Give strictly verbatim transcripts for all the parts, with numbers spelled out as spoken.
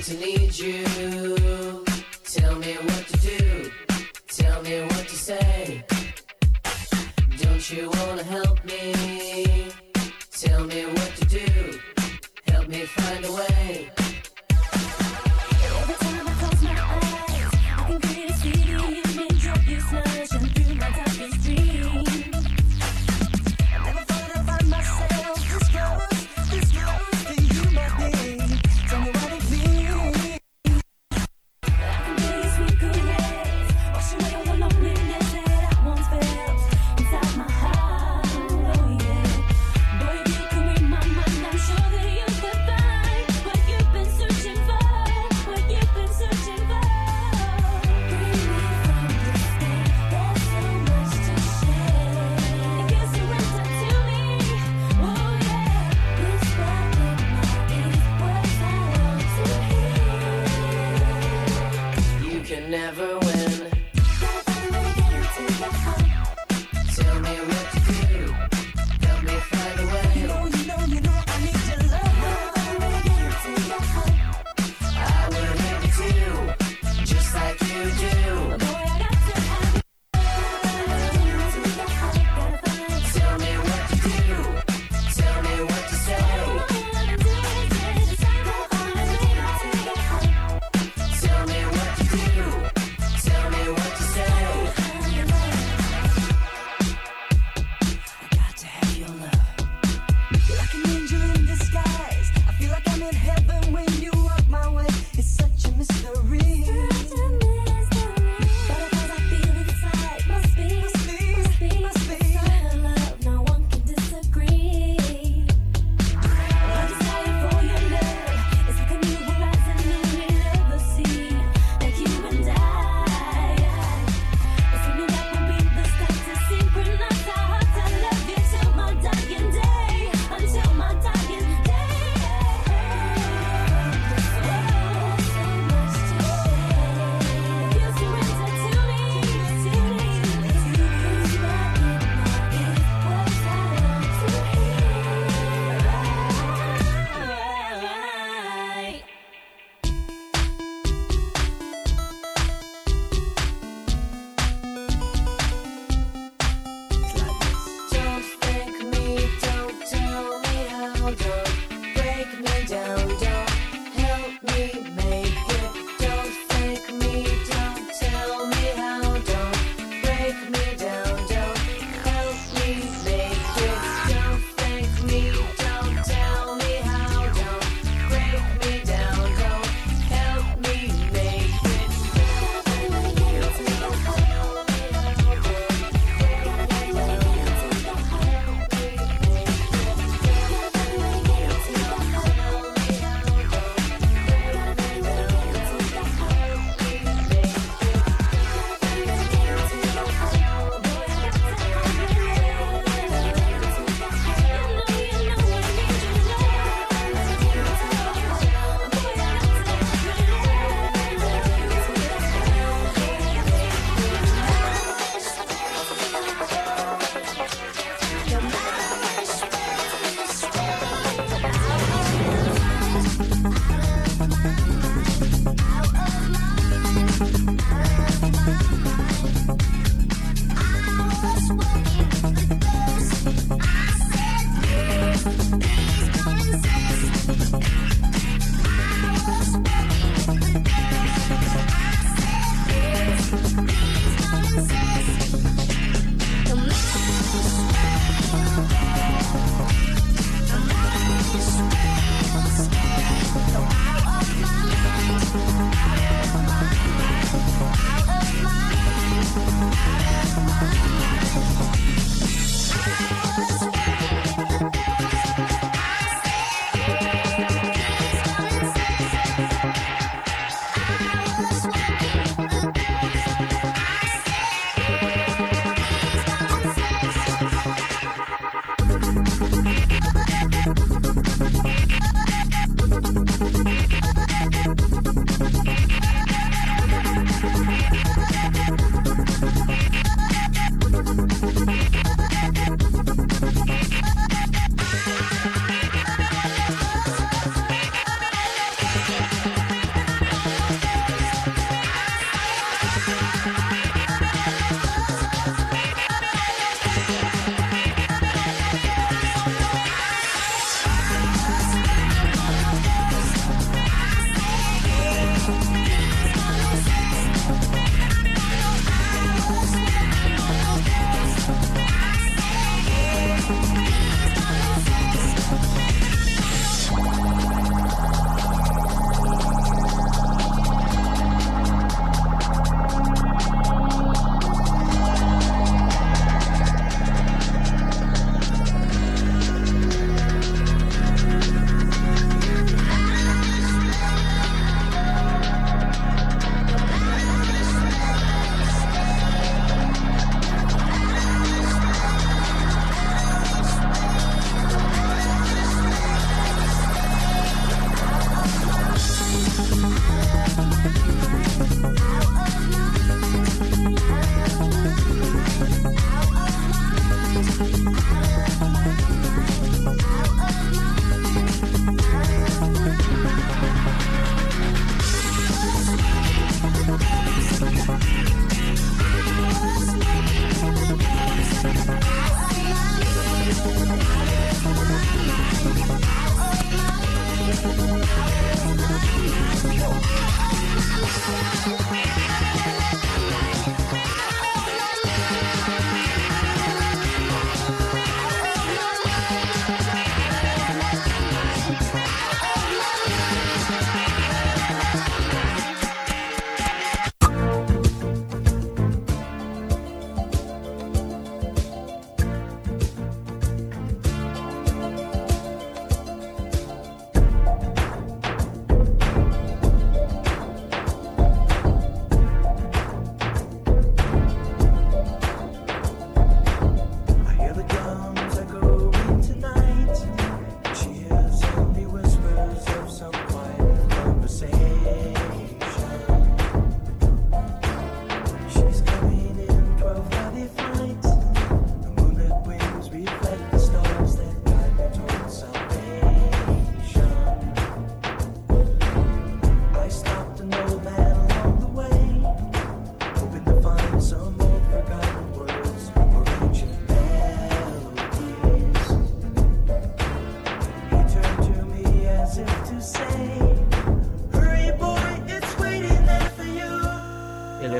to need you. Tell me what to do. Tell me what to say. Don't you wanna help me? Tell me what to do. Help me find a way. Every time I close my eyes, I can clearly see you and drop you smashing through my darkest dreams. Never thought I'd find myself this close, this close to you, my babe. Tell me what it means.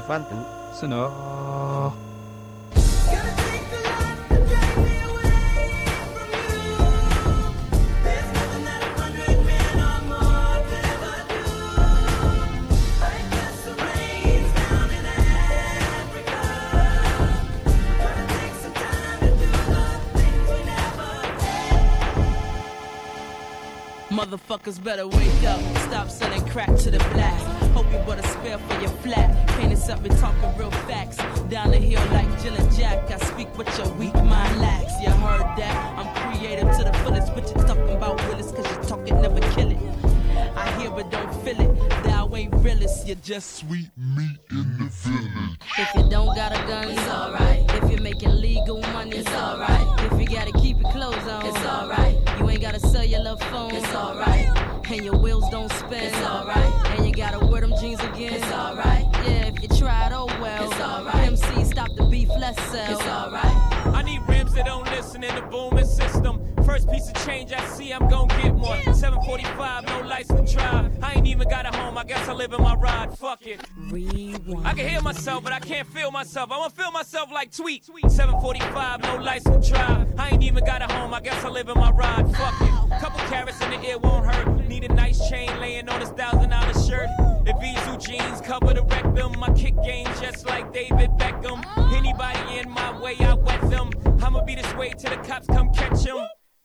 elefanten. Sonore. Motherfuckers better wake up, stop selling crack to the black. Hope you bought a spare for your flat. Painting something, talking real facts. Down the hill like Jill and Jack, I speak what your weak mind lacks. You heard that? I'm creative to the fullest. What you talking about, Willis? Cause you talking never kill it. I hear but don't feel it. Thou ain't realist, you're just sweet meat in the village. If you don't got a gun, it's alright. If you're making legal money, it's alright. If you gotta keep your clothes on, it's alright. You ain't gotta sell your love phone, it's alright. And your wheels don't spin, it's alright. And you gotta wear them jeans again, it's alright. Yeah, if you tried, oh well, it's alright. M C, stop the beef, let's sell, it's alright. I need rims that don't listen in the booming system. First piece of change I see, I'm gon' get one. seven forty-five, no license to drive. I ain't even got a home, I guess I live in my ride. Fuck it. Rewind. I can hear myself, but I can't feel myself. I wanna feel myself like Tweet. seven forty-five, no license to drive. I ain't even got a home, I guess I live in my ride. Fuck it. Couple carrots in the ear won't hurt. Need a nice chain laying on this thousand dollar shirt. If Izu jeans cover the rectum, my kick game just like David Beckham. Anybody in my way, I wet them. I'ma be this way till the cops come catch him.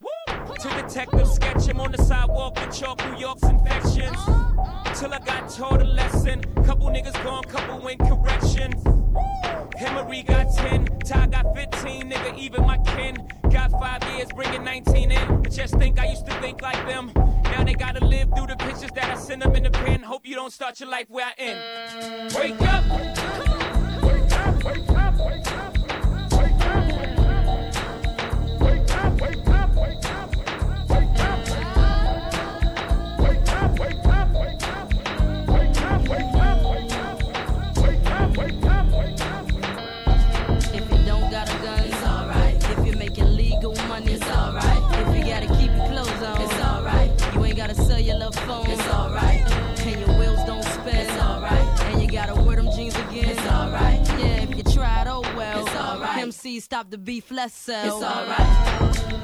To detectives sketch him on the sidewalk with chalk New York's infections. Till I got taught a lesson. Couple niggas gone, couple in correction. Emery got ten, Ty got fifteen, nigga even my kin. Got five years, bringing nineteen in. But just think I used to think like them. Now they gotta live through the pictures that I send them in the pen. Hope you don't start your life where I end. Wake up! Wake up, wake up, wake up. Wake up, wake up. Wake up, wake up, wake up. Wake up, wake up. Wake up, wake up, wake up. Wake up, wake up, wake up. Wake up, wake up, wake up. If you don't got a gun, it's alright. If you're making legal money, it's alright. If you gotta keep your clothes on, it's alright. You ain't gotta sell your love phone, it's alright. And your wheels don't spin, it's alright. And you gotta wear them jeans again, it's alright. Yeah, if you tried, oh well, it's alright. M C, stop the beef, let's sell, it's alright.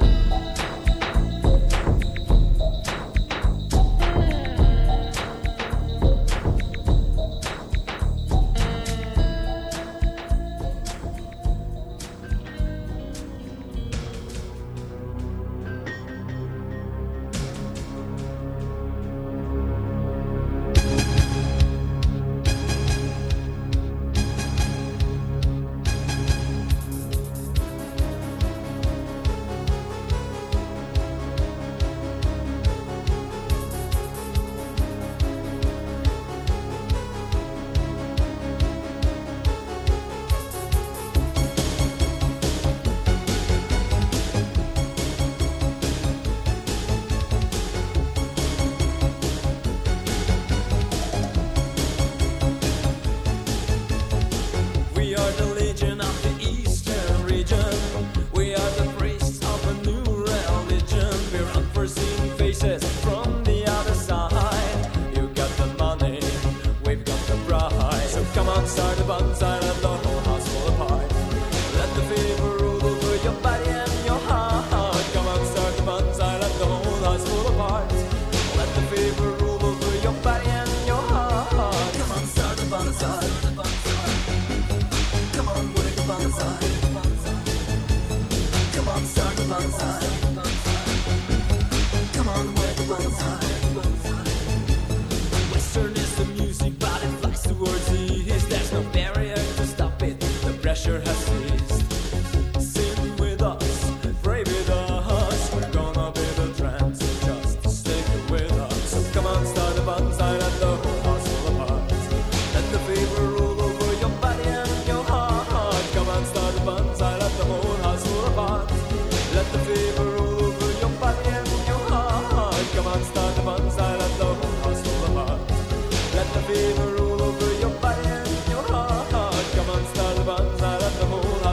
Fever all over your body and your heart. Come on, start the bonfire, let the whole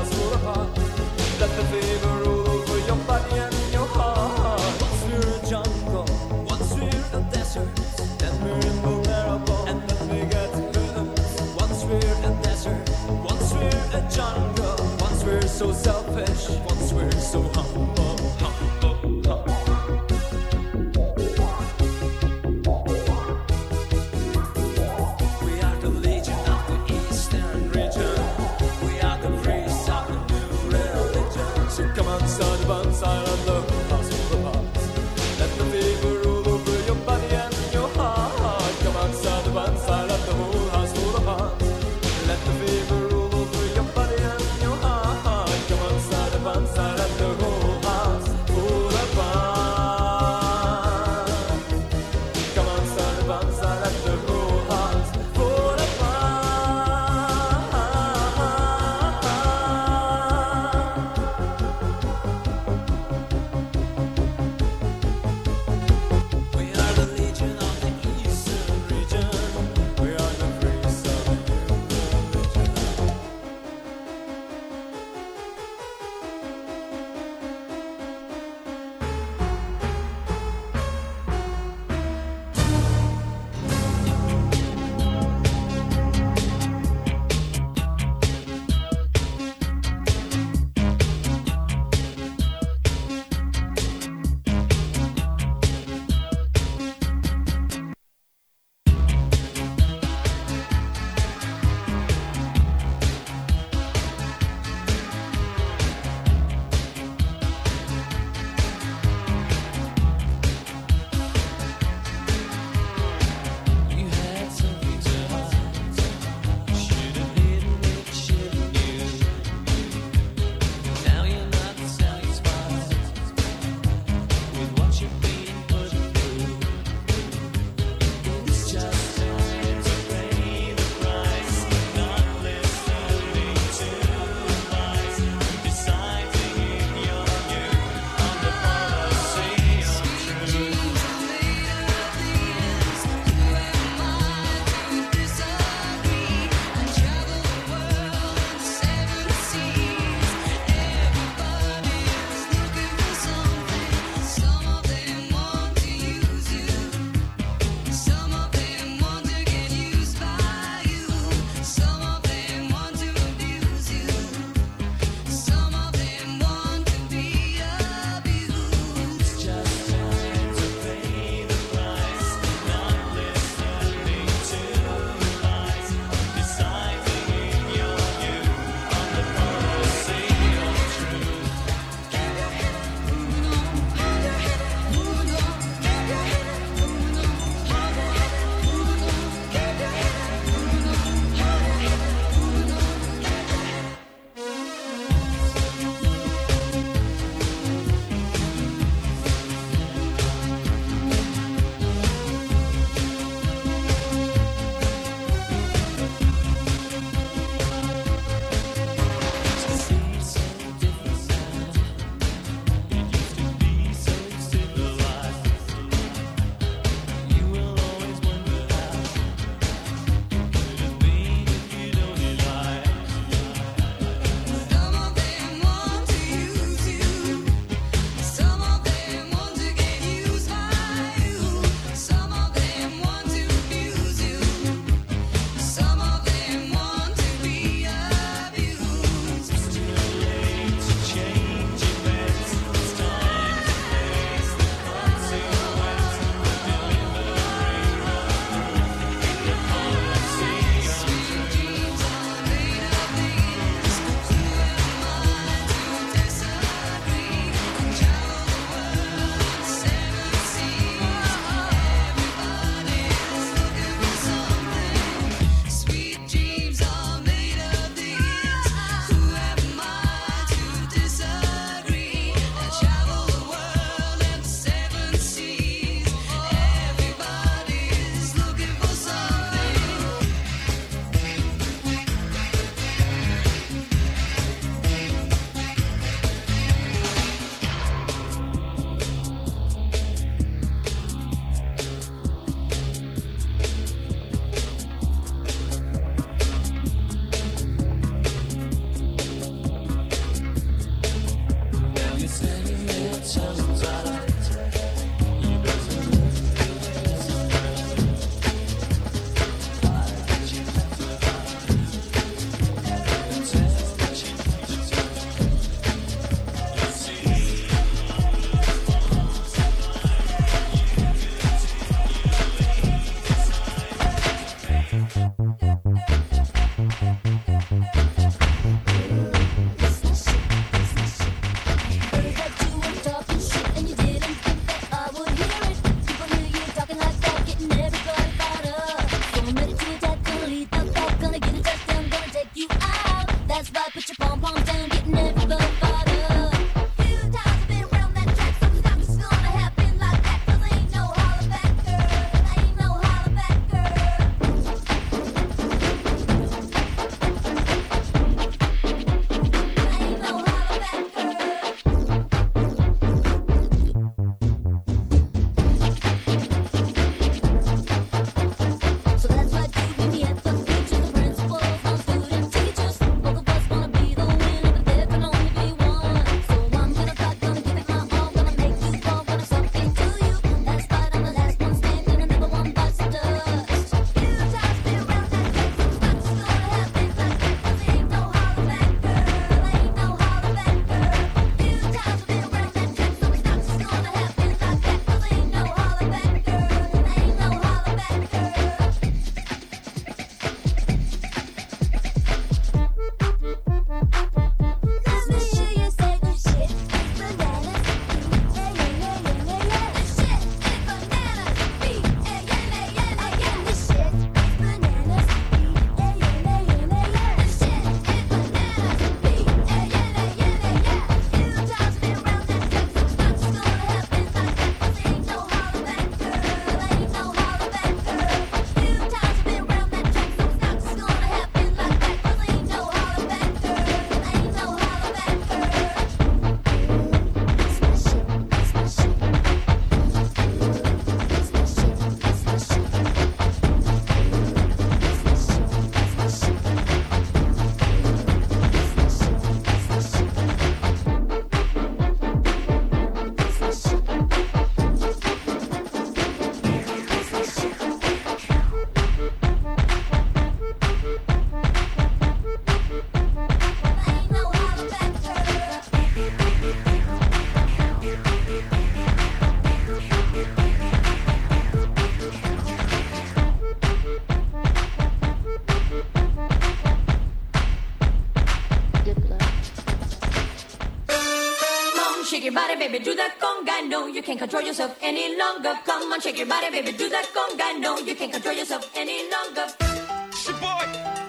baby, do that conga. No, you can't control yourself any longer. Come on, shake your body, baby, do that conga. No, you can't control yourself any longer. It's your boy.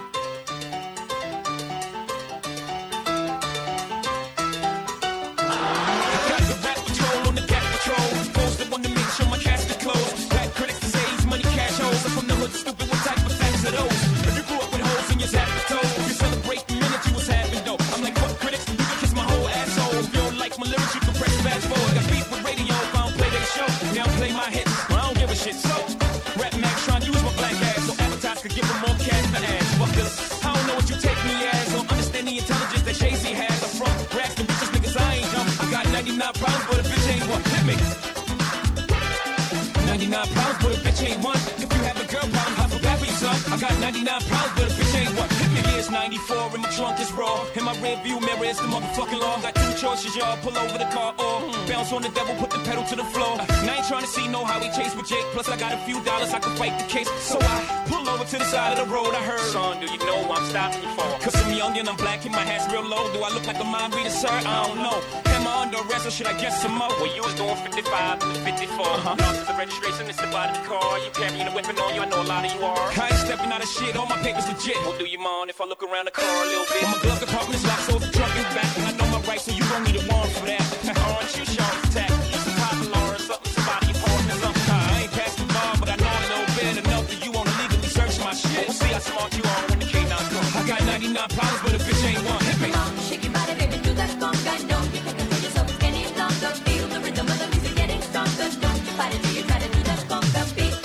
Got the rap patrol on the cat patrol. Posted one to make sure my casket closed. Black critics to say he's money cash holes. I'm from the hood, stupid. What type of facts are those? If you grew up with holes in your zap toe, you celebrate the minute you was having dope. I'm like, fuck critics, you can kiss my whole asshole. If you don't like my lyrics, you can press fast forward. Got beef with radio if I don't play their show. They don't play my hits, well, I don't give a shit. So, Rap Max trying to use my black ass so advertise could give them more cash for ass. Fuckers, I don't know what you take me as. Don't understand the intelligence that Jay-Z has. I'm from rags and bitches, niggas, I ain't dumb. I got ninety-nine problems, but a bitch ain't one. Hit me. ninety-nine problems, but a bitch ain't one. If you have a girl problem, hop up after you, son. I got ninety-nine problems, but a bitch ain't one. Hit me. Years ninety-four and my trunk is raw. In my rear view mirror is the motherfucking law. Got two choices, y'all. Pull over the car or bounce on the devil, put the pedal to the floor. And I ain't trying to see no highway chase with Jake. Plus I got a few dollars, I can fight the case. So I pull over to the side of the road. I heard, son, do you know what I'm stopping you for? Cause I'm young and I'm black and my hat's real low. Do I look like a mind reader, sir? I don't know. Am I under arrest or should I get some more? Well, you was doing fifty-five and fifty-four. Uh-huh. Lost the registration, it's the body of the car. You carrying a weapon on you, I know a lot of you are. I ain't stepping out of shit, all my papers legit. Well, do you mind if I look around the car a little bit? Well, my glove compartment is locked, so the trunk is back. And I know my rights, so you don't need a warrant for that. Aren't you sharp attack? You some popular or something, somebody important or something. I ain't past the bar, but I know a little bit enough that you wanna legally search my shit. We'll see how smart you are when the K nine comes. I got ninety-nine problems, but a bitch ain't one. Hit me. Come on, shake your body, baby, do that conga. No, you can't control yourself any longer. Feel the rhythm of the music getting stronger. Don't you fight it till you try to do that conga beat.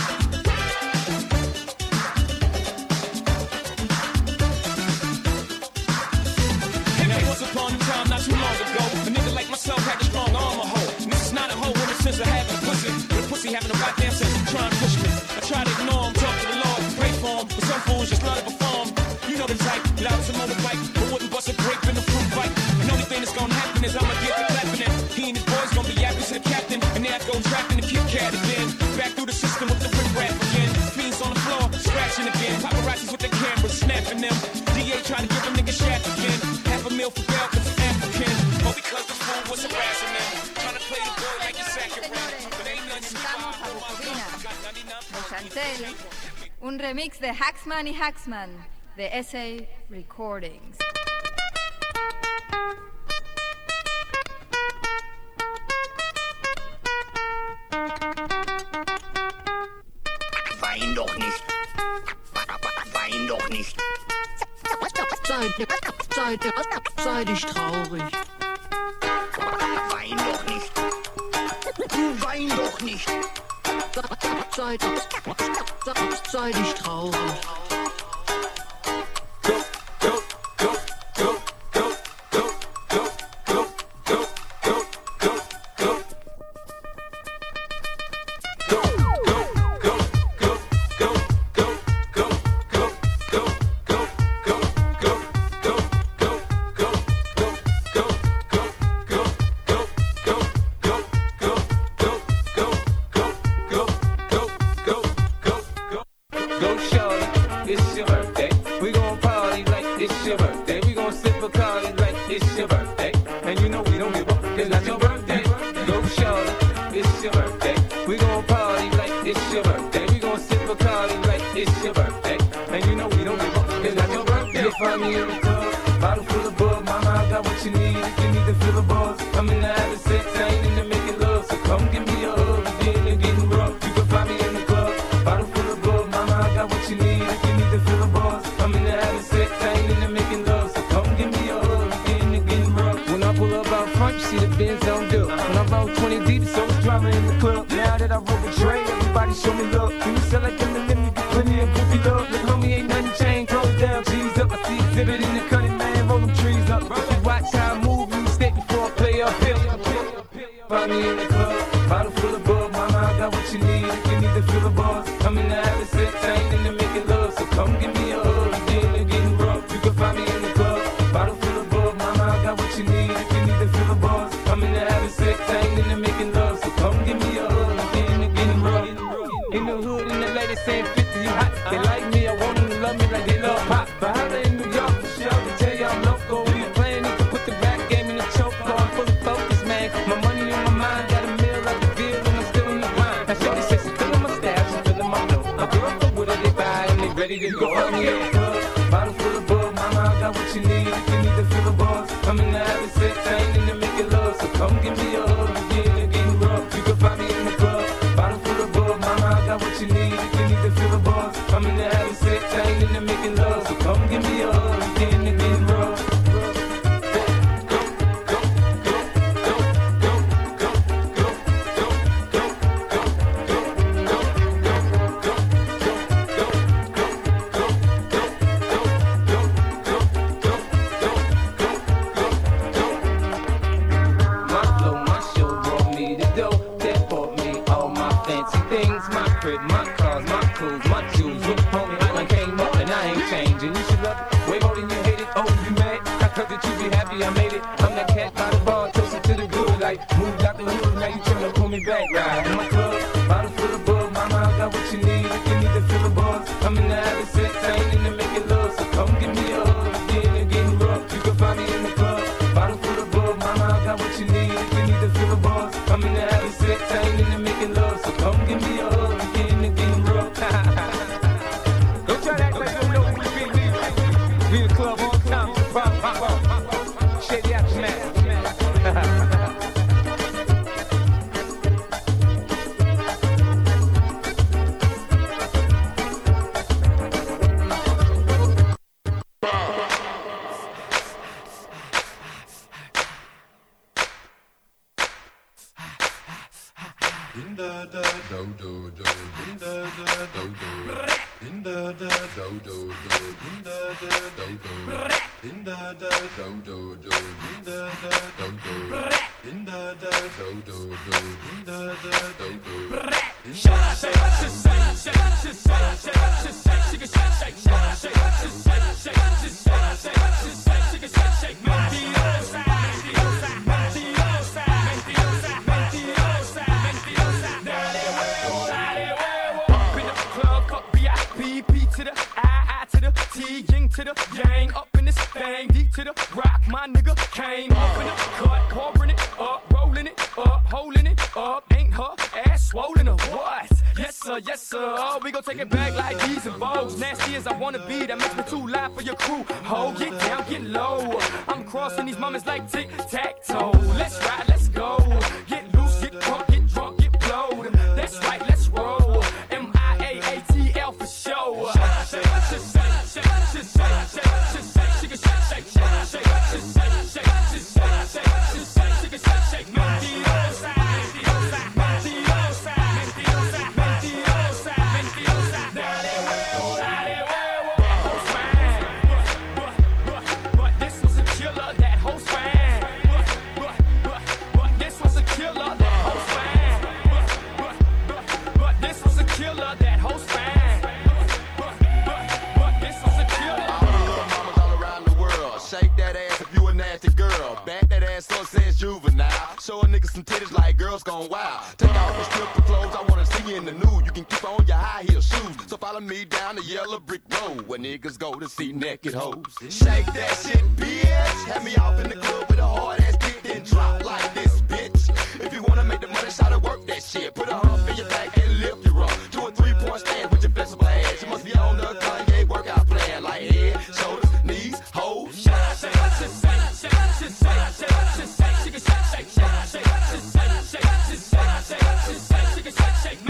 Once upon a time, not too long ago, a nigga like myself had a strong arm a hoe. And this is not a hoe in the sense of having a pussy, but a pussy having a goddamn sense of trying to push me. I try to ignore him, talk to the Lord, pray for him, but some fools just love to perform. You know the type, loud as a motorbike, but wouldn't bust a grape in a fruit fight. And the only thing that's gonna happen is I'ma get the clapping it. He and his boys gonna be yapping to the captain, and there I go trapping the Kit Kat again. Back through the system with the rip rap again. Fiends on the floor, scratching again. Paparazzis with the cameras, snapping them. D A trying to give them niggas shaft again. Half a meal for bail cause I'm African. Or because the fool was harassing them. Trying to play the boy like a saccharine. But ain't nothing Presentamos a Bufordina de Chantel, un remix de Haxman y Haxman de S A Recordings. Wein doch nicht. Wein doch nicht. Sei, sei, sei dich traurig. Wein doch nicht. Du wein doch nicht. Sei, sei, sei dich traurig. My money ready to go. I'm in the club, bottle full of bug. Mama, I got what you need if you need to feel the buzz. I'm in the having sex, I ain't in the making love. So come give me a hug, again and getting rough. You can find me in the club, bottle full of bug. Mama, I got what you need if you need to feel the buzz. I'm in the having sex, I ain't in the making love. So come give me a hug, again and getting rough. I made it. I'm that cat by the bar, toasted to the good. Like, moved out the hood, now you tryna pull me back. Right in my club, bottle full of bug. Mama, I got what you need if you need to feel the buzz. I'm in the having sex, I ain't in the making love. So come give me a hug, again and getting rough. You can find me in the club, bottle full of bug. Mama, I got what you need if you need to feel the buzz. I'm in the having sex, I ain't in the making love. So come give me a hug, again and getting rough. Don't try to act like you don't know who we be. We in the club all the time. Pop, pop, pop, pop. Shake the aftermath. See naked hoes. Shake that shit, bitch. Have me off in the club with a hard ass dick, then drop like this, bitch. If you wanna make the money, try to work that shit. Put a hump in your back and lift you up. Do a three point stand with your flexible ass. You must be on the Kanye workout plan, like head, shoulders, knees, hoes. Shake, shake, shake, shake, shake, shake, shake, shake, shake, shake, shake, shake, shake, shake,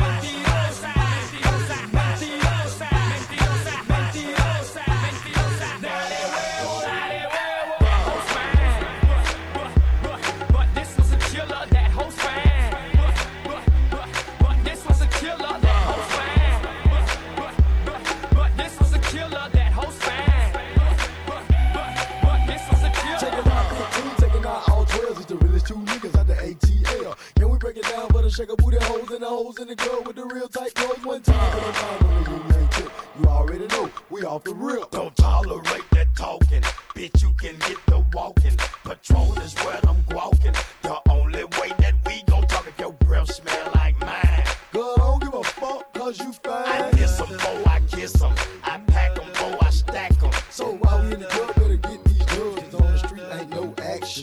shake a booty hoes and the hoes in the club with the real tight clothes. One time for the time when you ain't tip. You already know we off the real. Don't tolerate that talking, bitch. You can get the walking. Patrol is where I'm walking. The only way that we gon' talk if your breath smell like mine. Girl, I don't give a fuck cause you fine. I kiss them, boy, I kiss them. I pack them, boy, I stack them. So while we in the club, better get these drugs. Cause on the street ain't no action.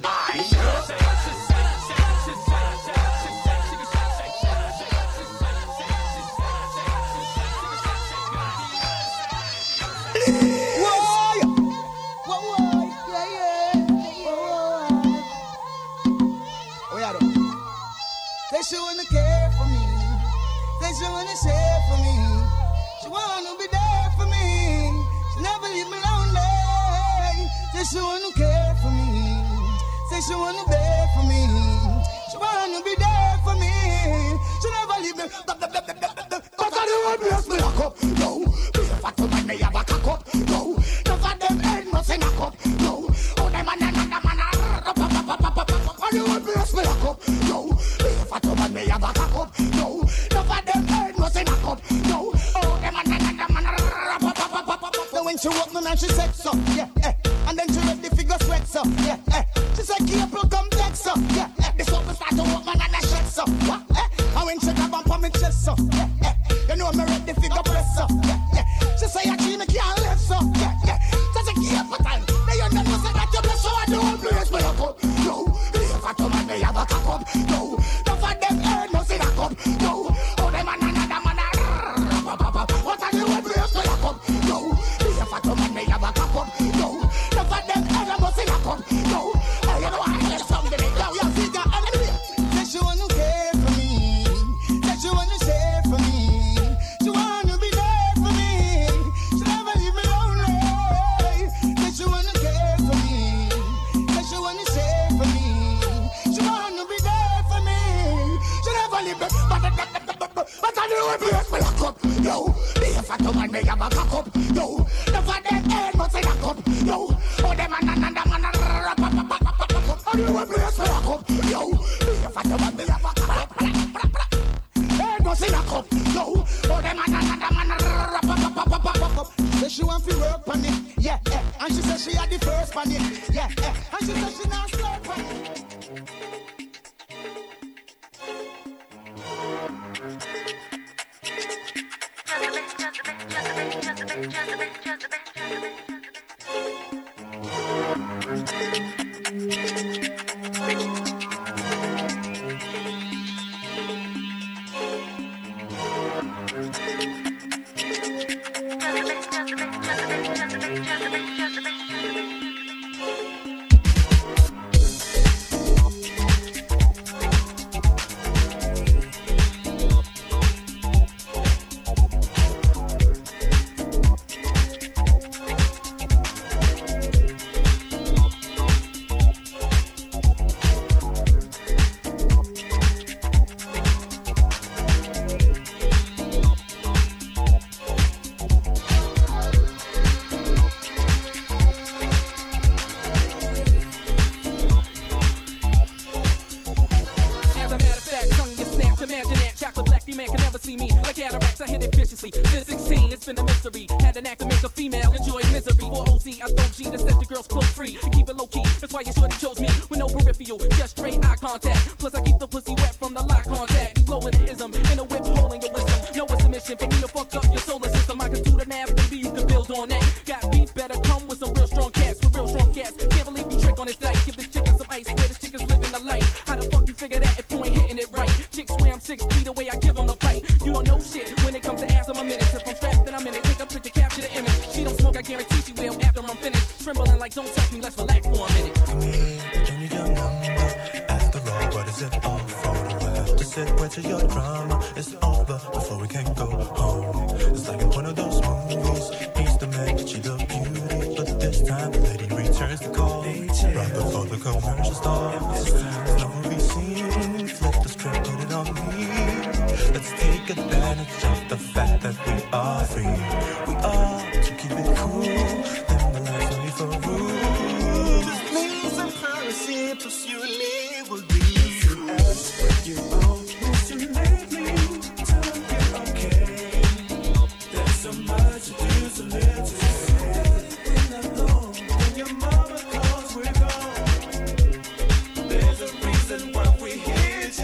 care for me. Say she wanna share for me. She wanna be there for me. She never leave me lonely. Say she wanna care for me. Say she wanna be for me. She wanna be there for me. She never leave me. But I don't want to bless me a cup. No, be a fat woman, me have a cock up. No, none of them ain't nothing a cup. No, oh them and another man. I don't want to bless me a cup. No, be a fat woman, me have a cock up. No, none of them ain't nothing a cup. No, oh them and another man. So when she walk me and she said so, yeah, eh. And then she let the figure sweat so, yeah, eh. She said April come back so, yeah, eh. This up start to walk man and I shake so, what, eh. And when she grab on me chest so, yeah, eh. You know me ready the figure press so, yeah, yeah. She say I dream me can't live so, yeah, yeah. So she April time, they you know say that you bless so I don't bless me a cup, no. If I come and they have a cock up, no. Don't for them earn no sin a cup, no. Oh them and another man a what are you want bless me a cup, no. If I come and they have a cock up, no. Don't for them earn no sin a cup, no. I you know I hear something, yo, yo, see that enemy. Say she wanna care for me, say she wanna share for me, she wanna be there for me, she never leave me lonely. Say she wanna care for me, say she wanna share for me, she wanna be there for me, she never leave me. But but I know it bless me a cup, yo. Be a fat woman, me have a cock up, yo. The for them ain't nothing a cup, yo. Oh them and another man a I know it bless me a cup, yo. Be a fat woman, me have a cock up. Ain't nothing a cup, yo. Oh them and another man a say she want to work on it, yeah, yeah. And she said she had the first on it, yeah, yeah. And she said she not slow on it.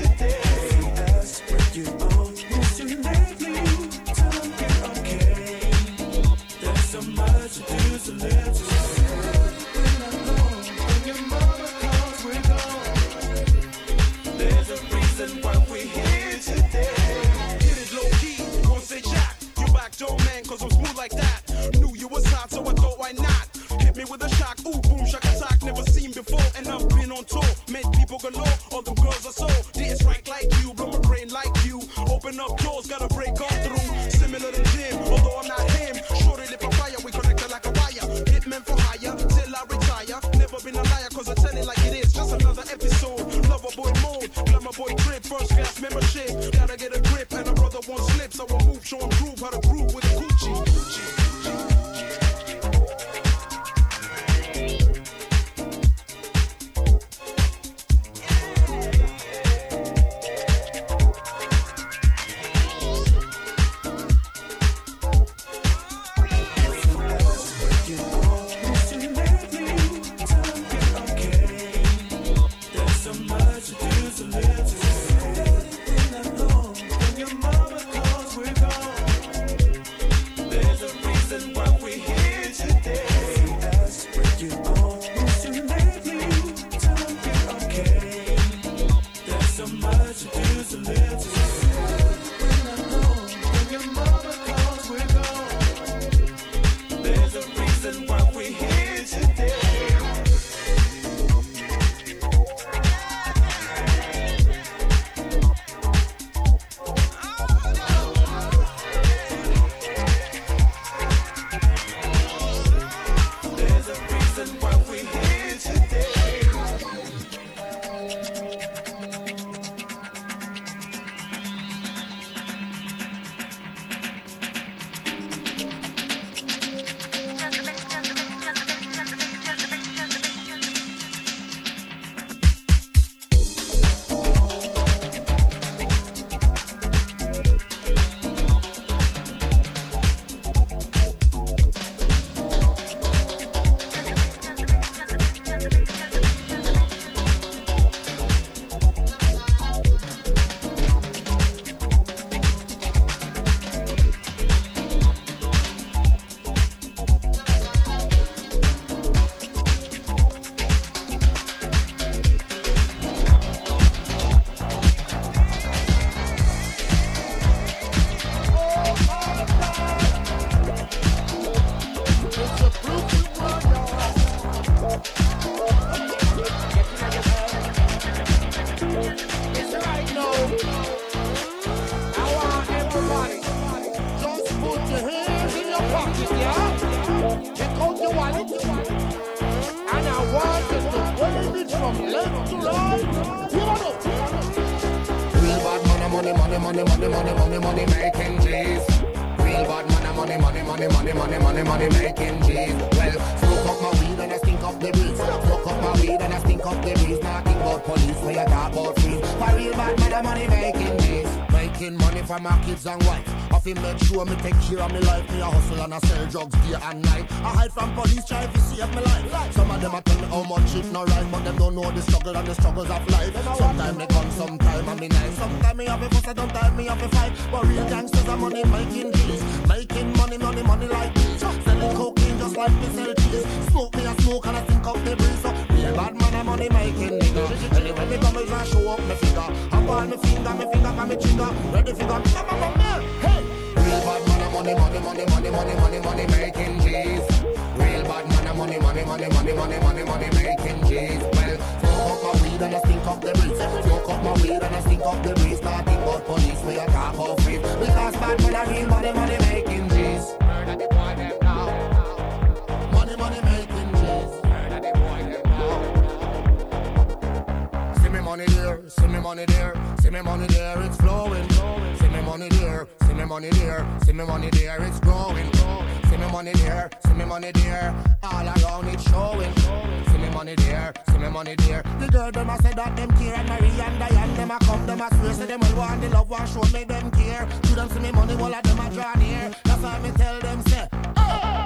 You always make me, tell me, okay. open up doors, gotta break all through. Similar to Jim, although I'm not him. Shorty lip of fire, we connected like a wire. Hitmen for hire, till I retire. Never been a liar, cause I tell it like it is. Just another episode. Lover boy mode, glamour boy trip, first class membership. Gotta get a grip, and a brother won't slip. So I move, show him groove, how to groove with a coochie. Make sure me take care of me life. Me a hustle and I sell drugs day and night. I hide from police try to save me life. Some of them a tell me how much it no right, but them don't know the struggle and the struggles of life. Sometimes me come, sometimes I be nice. Sometimes me have a fuss, sometimes me have a fight. But real gangsters are money making deals, making money, money, money like this. Selling cocaine just like me sell cheese. Smoke me a smoke and I think up the breeze. So real bad man a money making nigga. Anyway me come is and show up me figure. I ball me finger, me finger and me trigger. Ready figure, come on, come on, hey. Real bad man a money, money, money, money, money, money, money making cheese. Real bad man a money, money, money, money, money, money, money making cheese. Well, smoke up my weed and I stink up the breeze. Smoke up my weed and I stink up the breeze. Nothing but police we a talk of it. Because bad man a real money, money making cheese. Murder the boy them now. Money, money making cheese. Murder the boy them now. See me money there, see me money there, see me money there, it's flowing. See me money there, see me money there, see me money there, it's growing. See me money there, see me money there, all around it's showing. See me money there, see me money there. The girl them a say that them care, and Marie and Diane them a come, them a swear say them all want the love one show me them care. To them see me money, all of them a draw near. That's why me tell them say, oh.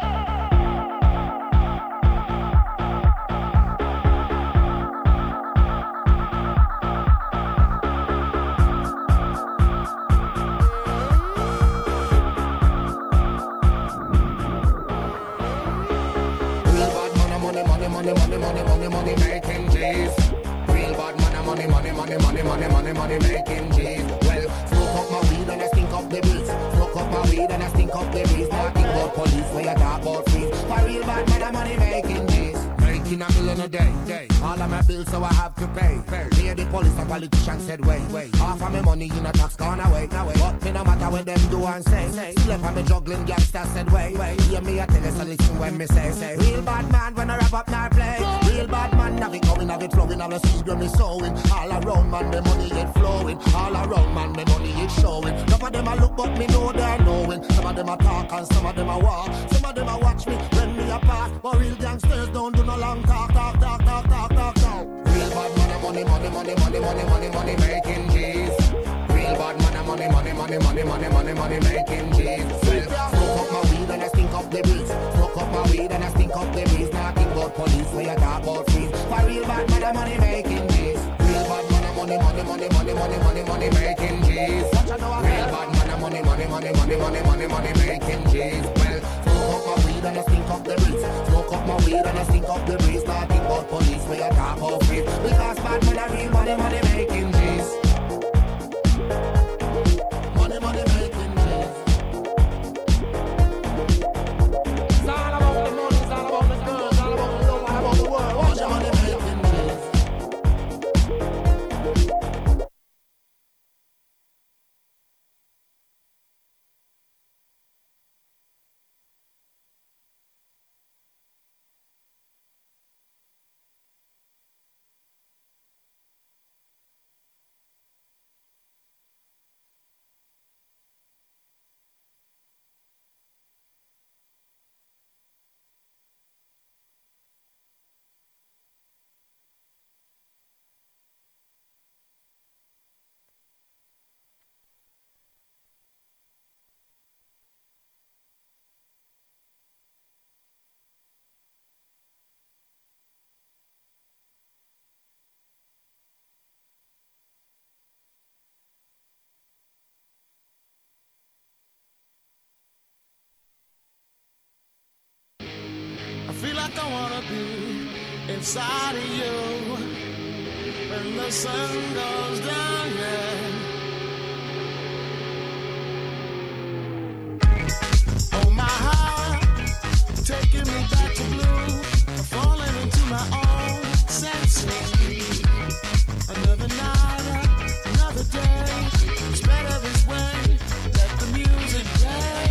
Money, money, money, money, money making cheese. Real bad man, money, money, money, money, money, money, money making cheese. Well, smoke up my weed and I stink up the breeze. Smoke up my weed and I stink up the breeze. Nothing about police, where you talk about freeze. For real bad man, money making cheese. Making making a million a day. day. All of my bills, so I have to pay. pay. Me and the police and politicians said, wait, wait. Half of my money in a tax gone away. away. But me no matter what them do and say. say. Slip on me juggling gangster said, wait, wait. Hear me, I tell you, so listen when me say, say. Real bad man when I wrap up now play. Real bad man, have it going, have it flowing, have a seed when me sowing. All around man, the money it flowing. All around man, the money it showing. Some of them I look, but me know they're knowing. Some of them I talk and some of them I walk. Some of them I watch me when me a pass. But real gangsters don't do no long talk, talk, talk, talk, talk, talk, talk. Real bad man, money, money, money, money, money, money, money making G's. Real bad man, money, money, money, money, money, money, money making G's. Well, smoke up my weed and I stink up the breeze. Smoke up my weed and I stink up the breeze. Now think about police, where you talk about freeze. For real bad man, money making G's. Real bad man, money, money, money, money, money, money, money making G's. Real bad man, money, money, money, money, money, money, money making G's. Well, smoke up my weed and I stink up the breeze. Smoke up my weed and I stink up the breeze. Now think about police, where you talk about freeze. Because bad man, I real money, money making G's. Money, money making G's. It's all about the money, it's all about the girls, it's all about the love, all about the world. Watch your money making G's. Feel like I wanna be inside of you when the sun goes down, yeah. Oh my heart, taking me back to blue, falling into my own senses. Another night, another day, it's better this way, let the music play.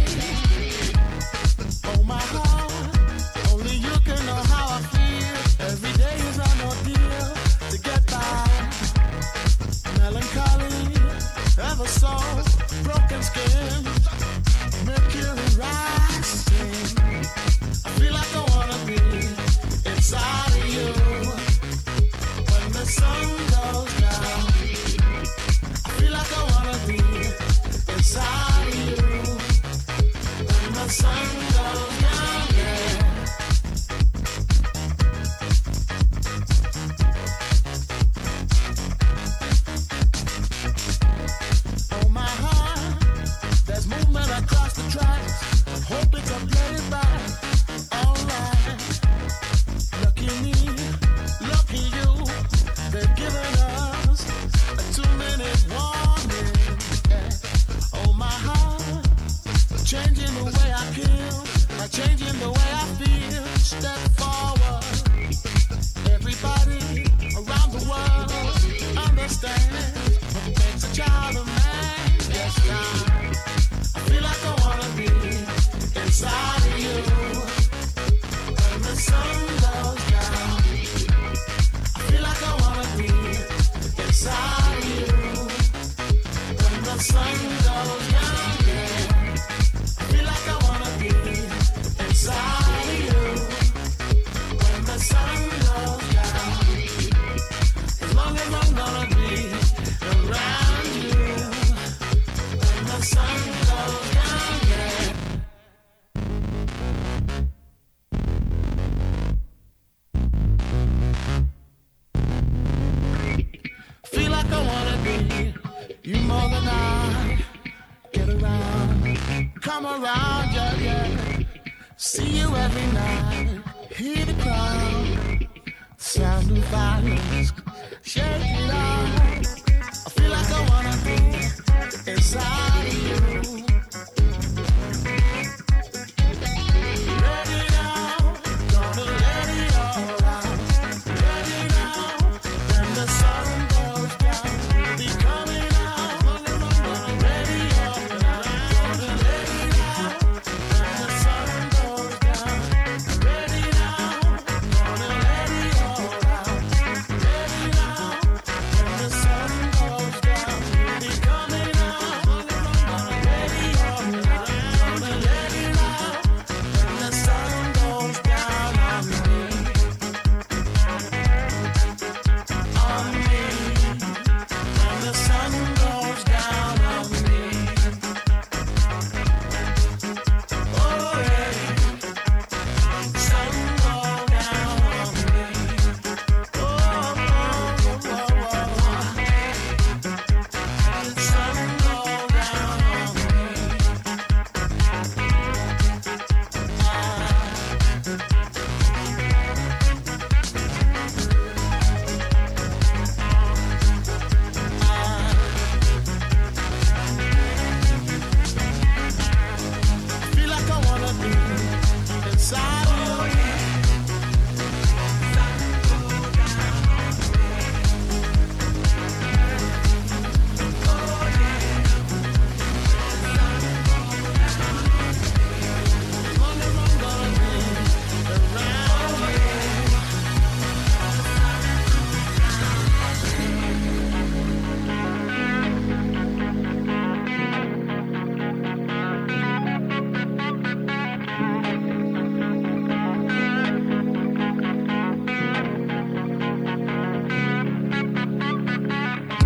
Oh my heart, only you can know how I feel. Every day is an ordeal to get by. Melancholy, ever so broken skin, mercury rising. I feel like I wanna be inside of you when the sun goes down. I feel like I wanna be inside of you when the sun goes down, yeah. Oh my heart, there's movement across the tracks. Hope it's a play back. Alright, lucky me, lucky you. They've given us a two-minute warning. Yeah. Oh my heart, changing the way I kill, by changing the way I feel. Step forward. Everybody around the world understands what makes a child a man. Yes, I, I feel like I wanna be inside of you when the sun goes down. I feel like I wanna be inside of you when the sun goes down. Yeah. I feel like I wanna be inside of you when the sun goes down. As long as I'm gonna be around you when the sun goes down, yeah. Feel like I wanna be you more than I. Get around, come around, yeah, yeah. See you every night, hear the crowd, sound of violence, shake it out. I feel like I wanna be